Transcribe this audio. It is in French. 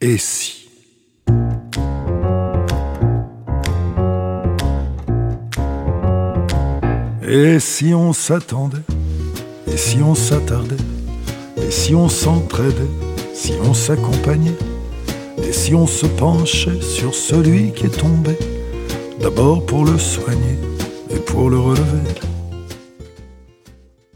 Et si? Et si on s'attendait? Et si on s'attardait? Et si on s'entraidait? Si on s'accompagnait? Et si on se penchait sur celui qui est tombé, d'abord pour le soigner et pour le relever?